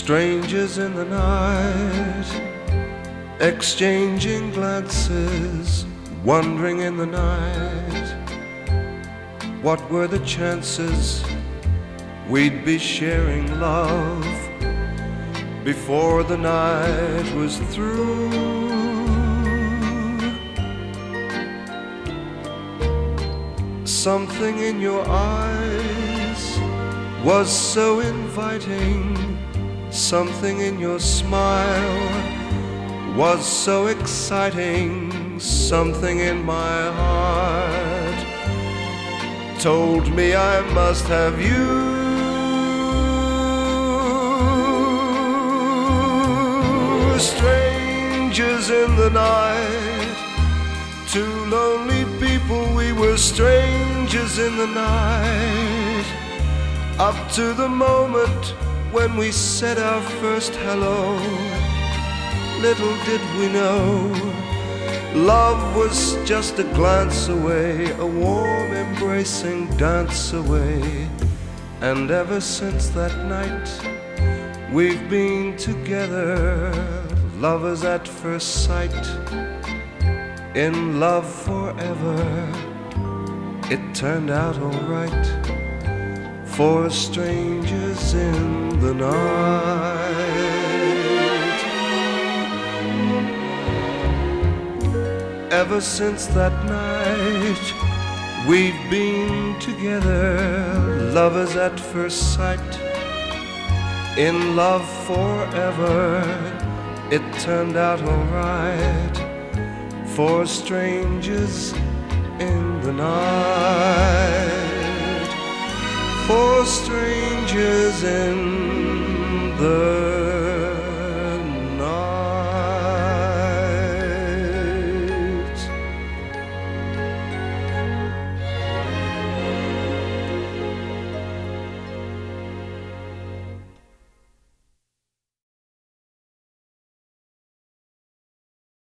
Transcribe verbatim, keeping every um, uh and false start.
Strangers in the night, exchanging glances, wandering in the night. What were the chances we'd be sharing love before the night was through? Something in your eyes was so inviting, something in your smile was so exciting, something in my heart told me I must have you. Strangers in the night, two lonely people, we were strangers in the night, up to the moment when we said our first hello. Little did we know, love was just a glance away, a warm embracing dance away. And ever since that night we've been together, lovers at first sight, in love forever. It turned out alright for strangers in the night. Ever since that night we've been together, lovers at first sight, in love forever. It turned out alright for strangers in the night, for strangers in